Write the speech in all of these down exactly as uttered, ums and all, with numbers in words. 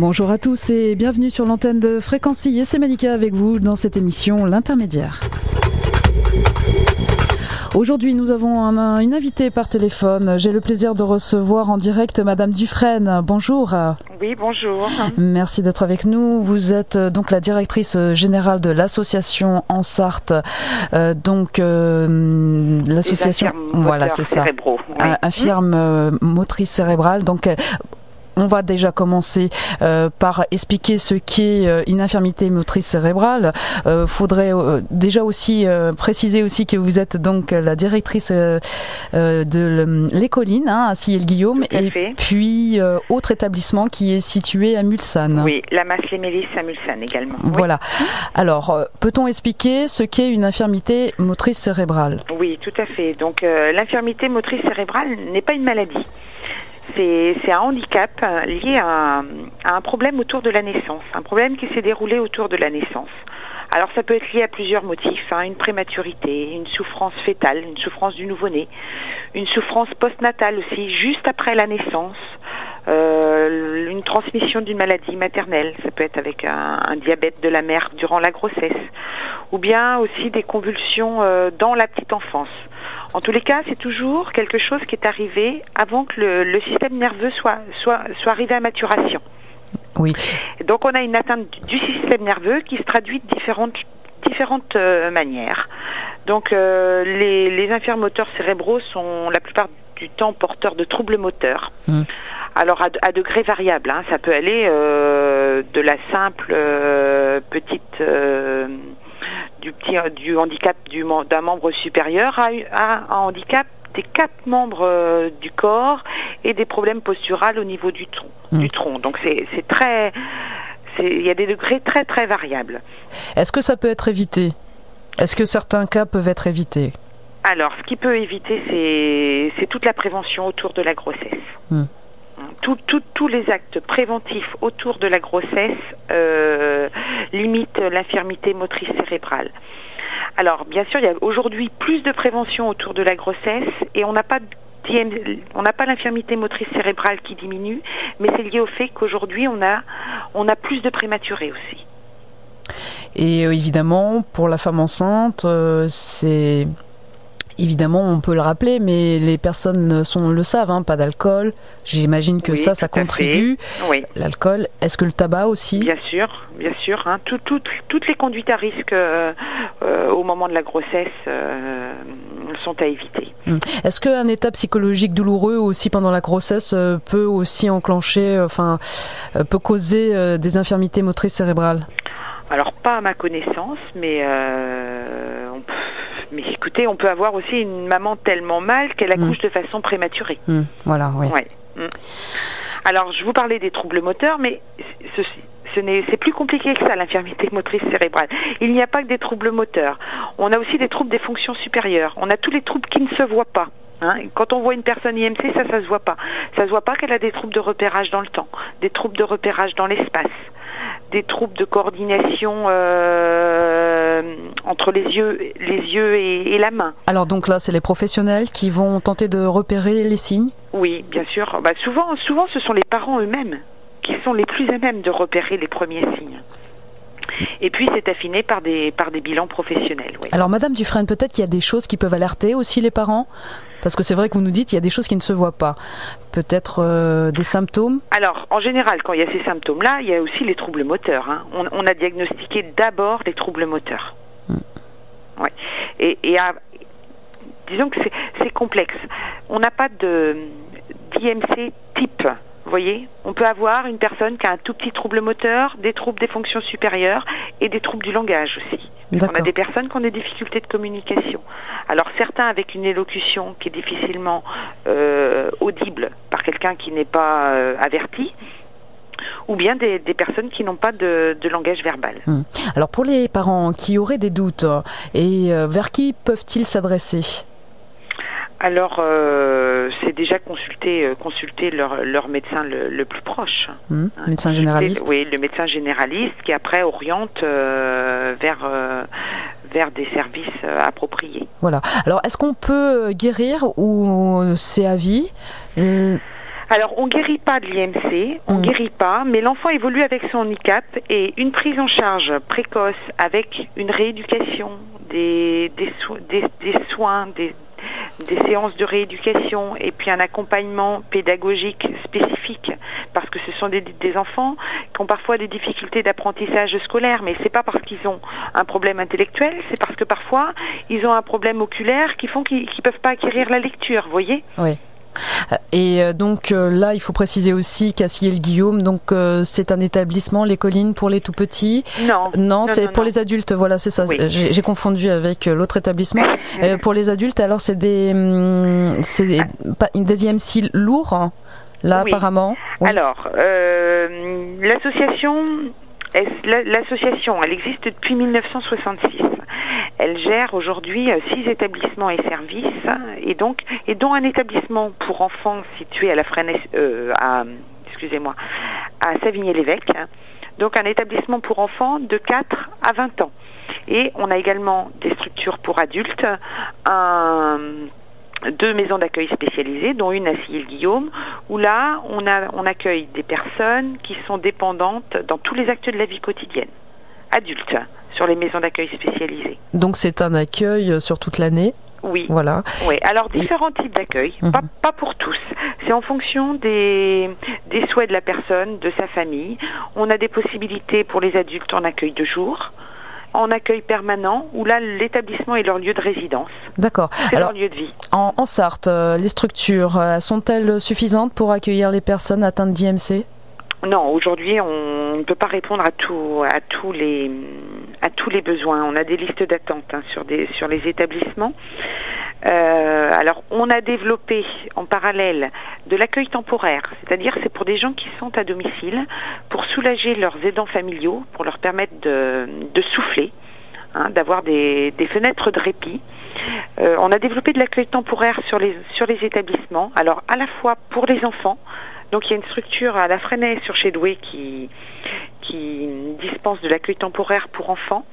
Bonjour à tous et bienvenue sur l'antenne de Fréquency. Et c'est Malika avec vous dans cette émission L'Intermédiaire. Aujourd'hui, nous avons un, une invitée par téléphone. J'ai le plaisir de recevoir en direct Madame Dufresne. Bonjour. Oui, bonjour. Merci d'être avec nous. Vous êtes donc la directrice générale de l'association en Sarthe. Euh, donc, euh, l'association, voilà, c'est ça. Cérébraux, oui. Infirme euh, motrice cérébrale. Donc, euh, on va déjà commencer euh, par expliquer ce qu'est euh, une infirmité motrice cérébrale. Euh, faudrait euh, déjà aussi euh, préciser aussi que vous êtes donc la directrice euh, euh, de l'Écoline hein, à Sillé-le-Guillaume et fait. puis euh, autre établissement qui est situé à Mulsanne. Oui, la Masse-les-Mélis à Mulsanne également. Voilà. Oui. Alors, euh, peut-on expliquer ce qu'est une infirmité motrice cérébrale ? Oui, tout à fait. Donc, euh, l'infirmité motrice cérébrale n'est pas une maladie. C'est, c'est un handicap lié à un, à un problème autour de la naissance, un problème qui s'est déroulé autour de la naissance. Alors ça peut être lié à plusieurs motifs, hein, une prématurité, une souffrance fœtale, une souffrance du nouveau-né, une souffrance postnatale aussi, juste après la naissance, euh, une transmission d'une maladie maternelle, ça peut être avec un, un diabète de la mère durant la grossesse, ou bien aussi des convulsions euh, dans la petite enfance. En tous les cas, c'est toujours quelque chose qui est arrivé avant que le, le système nerveux soit, soit, soit arrivé à maturation. Oui. Donc on a une atteinte du système nerveux qui se traduit de différentes, différentes euh, manières. Donc euh, les, les infirmes moteurs cérébraux sont la plupart du temps porteurs de troubles moteurs. Mmh. Alors à, à degrés variables, hein, ça peut aller euh, de la simple euh, petite... Euh, du petit du handicap du, d'un membre supérieur à, à un handicap des quatre membres euh, du corps et des problèmes posturaux au niveau du tronc. Mmh. Du tronc. Donc c'est, c'est très, c'est, il y a des degrés très très variables. Est-ce que ça peut être évité ? Est-ce que certains cas peuvent être évités ? Alors, ce qui peut éviter, c'est, c'est toute la prévention autour de la grossesse. Mmh. Tous tout, tout les actes préventifs autour de la grossesse euh, limitent l'infirmité motrice cérébrale. Alors, bien sûr, il y a aujourd'hui plus de prévention autour de la grossesse et on n'a pas on n'a pas l'infirmité motrice cérébrale qui diminue, mais c'est lié au fait qu'aujourd'hui, on a, on a plus de prématurés aussi. Et euh, évidemment, pour la femme enceinte, euh, c'est... Évidemment, on peut le rappeler, mais les personnes sont, le savent, hein, pas d'alcool. J'imagine que oui, ça, ça contribue. Oui. L'alcool, est-ce que le tabac aussi ? Bien sûr, bien sûr. Hein. Tout, tout, toutes les conduites à risque euh, euh, au moment de la grossesse euh, sont à éviter. Est-ce qu'un état psychologique douloureux aussi pendant la grossesse euh, peut aussi enclencher, enfin, euh, peut causer euh, des infirmités motrices cérébrales ? Alors, pas à ma connaissance, mais... Euh, on peut... Mais écoutez, on peut avoir aussi une maman tellement mal qu'elle accouche mmh. de façon prématurée. Mmh. Voilà, oui. Ouais. Mmh. Alors, je vous parlais des troubles moteurs, mais ce, ce n'est, c'est plus compliqué que ça, l'infirmité motrice cérébrale. Il n'y a pas que des troubles moteurs. On a aussi des troubles des fonctions supérieures. On a tous les troubles qui ne se voient pas. Hein. Quand on voit une personne I M C, ça, ça se voit pas. Ça se voit pas qu'elle a des troubles de repérage dans le temps, des troubles de repérage dans l'espace, des troubles de coordination euh, entre les yeux, les yeux et, et la main. Alors donc là, c'est les professionnels qui vont tenter de repérer les signes ? Oui, bien sûr. Bah, souvent, souvent, ce sont les parents eux-mêmes qui sont les plus à même de repérer les premiers signes. Et puis, c'est affiné par des, par des bilans professionnels. Oui. Alors, Madame Dufresne, peut-être qu'il y a des choses qui peuvent alerter aussi les parents ? Parce que c'est vrai que vous nous dites qu'il y a des choses qui ne se voient pas. Peut-être euh, des symptômes ? Alors, en général, quand il y a ces symptômes-là, il y a aussi les troubles moteurs. Hein. On, on a diagnostiqué d'abord les troubles moteurs. Mmh. Ouais. Et, et à, disons que c'est, c'est complexe. On n'a pas de d'I M C type. Vous voyez, on peut avoir une personne qui a un tout petit trouble moteur, des troubles des fonctions supérieures et des troubles du langage aussi. On a des personnes qui ont des difficultés de communication. Alors certains avec une élocution qui est difficilement euh, audible par quelqu'un qui n'est pas euh, averti, ou bien des, des personnes qui n'ont pas de, de langage verbal. Hum. Alors pour les parents qui auraient des doutes, et euh, vers qui peuvent-ils s'adresser ? Alors, euh, c'est déjà consulter, euh, consulter leur, leur médecin le, le plus proche. Mmh, hein, médecin généraliste. Oui, le médecin généraliste qui après oriente euh, vers, euh, vers des services euh, appropriés. Voilà. Alors, est-ce qu'on peut guérir ou c'est à vie ? euh... Alors, on guérit pas de l'I M C, on Mmh. guérit pas, mais l'enfant évolue avec son handicap et une prise en charge précoce avec une rééducation, des, des, so- des, des soins, des, des séances de rééducation et puis un accompagnement pédagogique spécifique, parce que ce sont des, des enfants qui ont parfois des difficultés d'apprentissage scolaire, mais c'est pas parce qu'ils ont un problème intellectuel, c'est parce que parfois ils ont un problème oculaire qui font qu'ils ne peuvent pas acquérir la lecture, vous voyez. Oui. Et euh, donc euh, là, il faut préciser aussi qu'à Sillé-le-Guillaume, donc euh, c'est un établissement, les collines pour les tout petits. Non, Non, non, c'est non, pour non. les adultes. Voilà, c'est ça. Oui. J'ai, j'ai confondu avec euh, l'autre établissement. Euh, pour les adultes, alors c'est des, hum, c'est des, pas- des I M C lourds, hein, là Oui. apparemment. Oui. Alors, euh, l'association, est- la- l'association, elle existe depuis mille neuf cent soixante-six. Elle gère aujourd'hui euh, six établissements et services, et donc et dont un établissement pour enfants situé à la Fresnay, euh, à excusez-moi, à Savigny-l'Évêque. Donc un établissement pour enfants de quatre à vingt ans. Et on a également des structures pour adultes, un deux maisons d'accueil spécialisées, dont une à Sillé-le-Guillaume, où là, on, a, on accueille des personnes qui sont dépendantes dans tous les actes de la vie quotidienne, adultes, sur les maisons d'accueil spécialisées. Donc c'est un accueil sur toute l'année. Oui. Voilà. Oui. Alors différents types d'accueil, Mhm. pas, pas pour tous. C'est en fonction des, des souhaits de la personne, de sa famille. On a des possibilités pour les adultes en accueil de jour, en accueil permanent, où là l'établissement est leur lieu de résidence. D'accord. C'est Alors, leur lieu de vie. en, en Sarthe, euh, les structures euh, sont-elles suffisantes pour accueillir les personnes atteintes d'I M C ? Non, aujourd'hui, on ne peut pas répondre à, tout, à, tous les, à tous les besoins. On a des listes d'attente hein, sur, des, sur les établissements. Euh, alors, on a développé en parallèle de l'accueil temporaire, c'est-à-dire c'est pour des gens qui sont à domicile, pour soulager leurs aidants familiaux, pour leur permettre de, de souffler, hein, d'avoir des, des fenêtres de répit. Euh, on a développé de l'accueil temporaire sur les, sur les établissements, alors à la fois pour les enfants. Donc il y a une structure à la Fresnay sur Chédoué qui, qui dispense de l'accueil temporaire pour enfants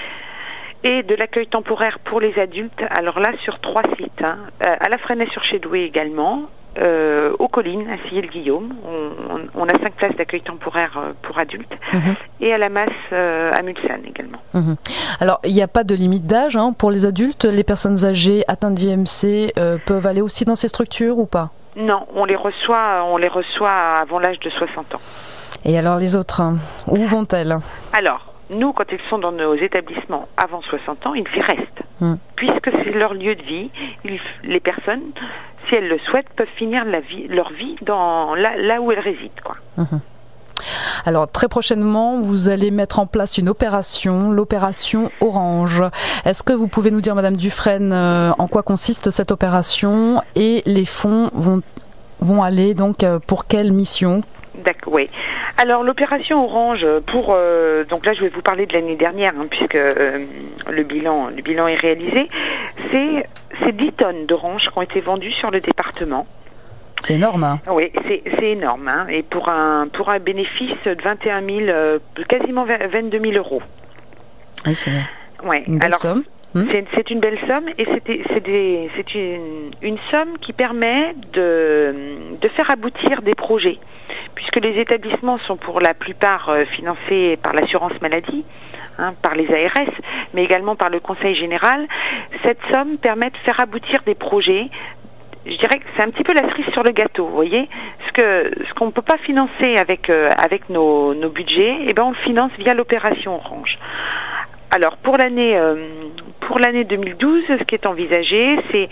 et de l'accueil temporaire pour les adultes. Alors là sur trois sites, hein. euh, à la Fresnay sur Chédoué également, euh, aux Collines, à Sillé-le-Guillaume, on, on, on a cinq places d'accueil temporaire euh, pour adultes, Mmh. et à la Masse euh, à Mulsanne également. Mmh. Alors, il n'y a pas de limite d'âge hein, pour les adultes. Les personnes âgées atteintes d'I M C euh, peuvent aller aussi dans ces structures ou pas ? Non, on les reçoit, on les reçoit avant l'âge de soixante ans. Et alors les autres, hein, où vont-elles ? Alors, nous, quand ils sont dans nos établissements avant soixante ans, ils y restent. Mm. Puisque c'est leur lieu de vie, ils, les personnes, si elles le souhaitent, peuvent finir la vie, leur vie dans, là, là où elles résident, quoi. Mmh. Alors très prochainement, vous allez mettre en place une opération, l'opération Orange. Est-ce que vous pouvez nous dire, Madame Dufresne, euh, en quoi consiste cette opération et les fonds vont, vont aller donc euh, pour quelle mission ? D'accord, oui. Alors l'opération Orange, pour euh, donc là je vais vous parler de l'année dernière, hein, puisque euh, le bilan le bilan est réalisé. C'est c'est dix tonnes d'oranges qui ont été vendues sur le département. C'est énorme, hein ? Oui, c'est, c'est énorme, hein, et pour un pour un bénéfice de vingt et un mille, euh, quasiment vingt-deux mille euros. Oui, c'est Ouais. une belle Alors, somme. Hmm. c'est, c'est une belle somme, et c'était, c'est, des, c'est une, une somme qui permet de, de faire aboutir des projets, puisque les établissements sont pour la plupart euh, financés par l'assurance maladie, hein, par les A R S, mais également par le Conseil général. Cette somme permet de faire aboutir des projets. Je dirais que c'est un petit peu la cerise sur le gâteau, vous voyez. Ce que ce qu'on ne peut pas financer avec euh, avec nos, nos budgets, eh ben on le finance via l'opération Orange. Alors pour l'année euh, pour l'année deux mille douze, ce qui est envisagé, c'est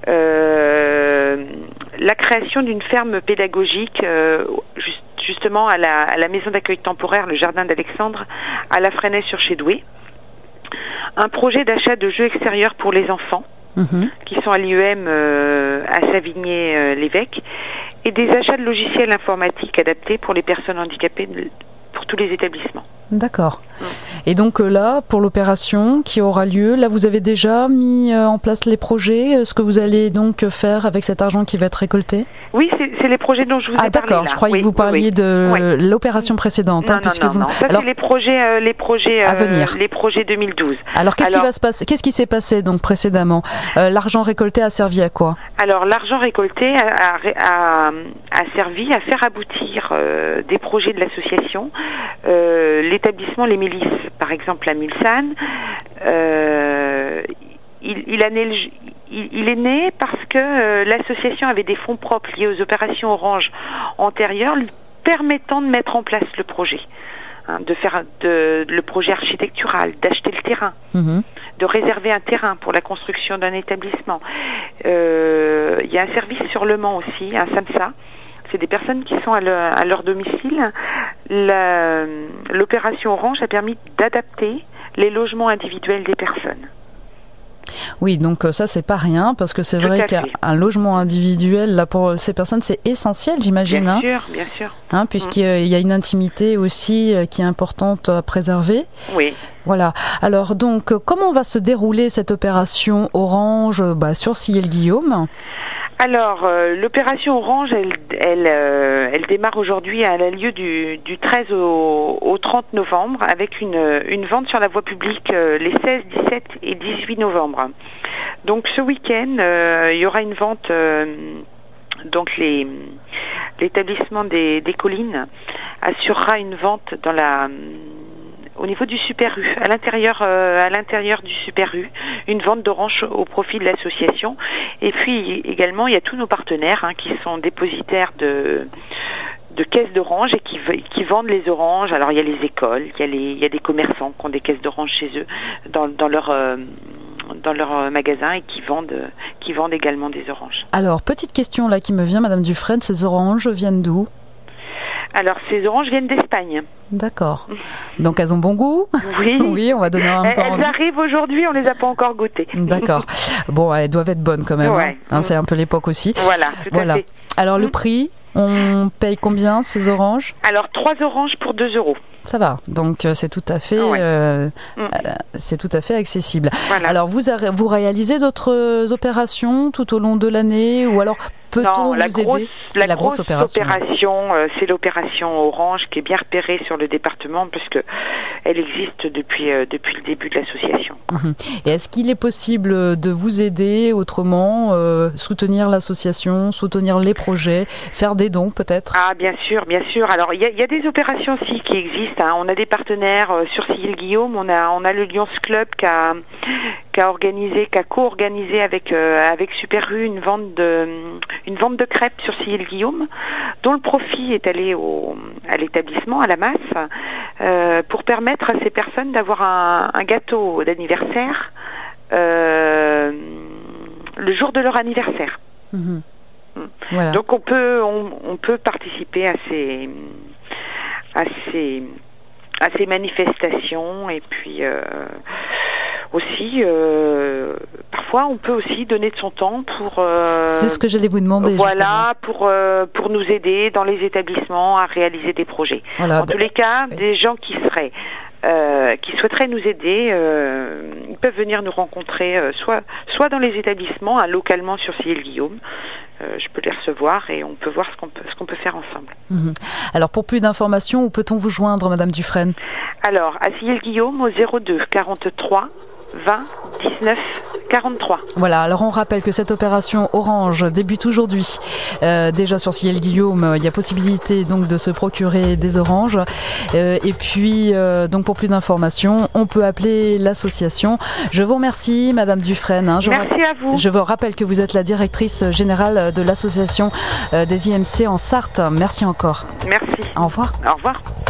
euh, la création d'une ferme pédagogique euh, juste, justement à la, à la maison d'accueil temporaire, le jardin d'Alexandre, à la Fresnay sur Chédoué. Un projet d'achat de jeux extérieurs pour les enfants, Mmh. qui sont à l'I E M euh, à Savigny-l'Évêque, euh, et des achats de logiciels informatiques adaptés pour les personnes handicapées de, pour tous les établissements. D'accord. Mmh. Et donc là, pour l'opération qui aura lieu, là vous avez déjà mis en place les projets, ce que vous allez donc faire avec cet argent qui va être récolté? Oui, c'est, c'est les projets dont je vous ai ah, parlé. Ah d'accord, je croyais oui, que vous parliez oui, de oui. l'opération précédente. Non, hein, non, puisque non, vous... non. Ça Alors, c'est les projets, euh, les projets, euh, à venir. Les projets deux mille douze. Alors qu'est-ce Alors, qui va se passer? Qu'est-ce qui s'est passé donc précédemment? euh, L'argent récolté a servi à quoi? Alors l'argent récolté a, a, a, a servi à faire aboutir euh, des projets de l'association. Euh, l'établissement Les Mélisses, par exemple à Mulsanne, euh, il, il, a né, il, il est né parce que euh, l'association avait des fonds propres liés aux opérations Orange antérieures lui permettant de mettre en place le projet, hein, de faire de, de, le projet architectural, d'acheter le terrain, mmh. de réserver un terrain pour la construction d'un établissement. Euh, il y a un service sur Le Mans aussi, un SAMSA. C'est des personnes qui sont à, le, à leur domicile. La, l'opération Orange a permis d'adapter les logements individuels des personnes. Oui, donc ça c'est pas rien parce que c'est Tout vrai qu'un logement individuel là pour ces personnes c'est essentiel, j'imagine. Bien hein, sûr, bien sûr. Hein, puisqu'il mmh. y a une intimité aussi qui est importante à préserver. Oui. Voilà. Alors donc comment va se dérouler cette opération Orange bah, sur Sillé-le-Guillaume? Alors, euh, l'opération Orange, elle, elle, euh, elle démarre aujourd'hui à la lieu du, du treize au, au trente novembre avec une, une vente sur la voie publique euh, les seize, dix-sept et dix-huit novembre. Donc ce week-end, euh, il y aura une vente, euh, donc les, l'établissement des, des collines assurera une vente dans la... au niveau du Super U, à l'intérieur, euh, à l'intérieur du Super U, une vente d'orange au profit de l'association. Et puis également, il y a tous nos partenaires hein, qui sont dépositaires de de caisses d'orange et qui, qui vendent les oranges. Alors il y a les écoles, il y a les, il y a des commerçants qui ont des caisses d'orange chez eux dans, dans leur euh, dans leur magasin et qui vendent qui vendent également des oranges. Alors petite question là qui me vient, Madame Dufresne, ces oranges viennent d'où? Alors, ces oranges viennent d'Espagne. D'accord. Donc, elles ont bon goût? Oui. Oui, on va donner un peu Elles envie. arrivent aujourd'hui, on les a pas encore goûtées. D'accord. Bon, elles doivent être bonnes quand même. Ouais. Hein. Hein, c'est un peu l'époque aussi. Voilà, tout voilà. à fait. Alors, le prix, on paye combien ces oranges? Alors, trois oranges pour deux euros. Ça va, donc c'est tout à fait, ouais. euh, mmh. c'est tout à fait accessible. Voilà. Alors vous, vous réalisez d'autres opérations tout au long de l'année ou alors peut-on non, la vous grosse, aider? La, la grosse, grosse opération. opération euh, c'est l'opération Orange qui est bien repérée sur le département puisque elle existe depuis euh, depuis le début de l'association. Mmh. Et est-ce qu'il est possible de vous aider autrement, euh, soutenir l'association, soutenir les projets, faire des dons peut-être? Ah bien sûr, bien sûr. Alors il y a, y a des opérations aussi qui existent. Hein. On a des partenaires euh, sur Sillé-le-Guillaume. On a on a le Lions Club qui a qui a organisé, qui a co-organisé avec euh, avec Super U une vente de une vente de crêpes sur Sillé-le-Guillaume, dont le profit est allé au à l'établissement, à la masse, euh, pour permettre à ces personnes d'avoir un, un gâteau d'anniversaire euh, le jour de leur anniversaire. Mmh. Voilà. Donc on peut on, on peut participer à ces à ces à ces manifestations et puis euh, aussi euh, parfois on peut aussi donner de son temps pour euh, c'est ce que j'allais vous demander voilà justement. pour euh, pour nous aider dans les établissements à réaliser des projets. Voilà. En tous les cas, oui. Des gens qui seraient Euh, qui souhaiteraient nous aider, euh, ils peuvent venir nous rencontrer euh, soit soit dans les établissements, hein, localement sur Sillé-le-Guillaume. Euh, je peux les recevoir et on peut voir ce qu'on peut ce qu'on peut faire ensemble. Mmh. Alors pour plus d'informations, où peut-on vous joindre, Madame Dufresne? Alors à Sillé-le-Guillaume au zéro deux quarante-trois vingt dix-neuf quarante-trois. Voilà, alors on rappelle que cette opération Orange débute aujourd'hui. Euh, déjà sur Sillé-le-Guillaume, il y a possibilité donc de se procurer des oranges. Euh, et puis, euh, donc pour plus d'informations, on peut appeler l'association. Je vous remercie, Madame Dufresne. Hein. Je Merci à vous. Je vous rappelle que vous êtes la directrice générale de l'association euh, des I M C en Sarthe. Merci encore. Merci. Au revoir. Au revoir.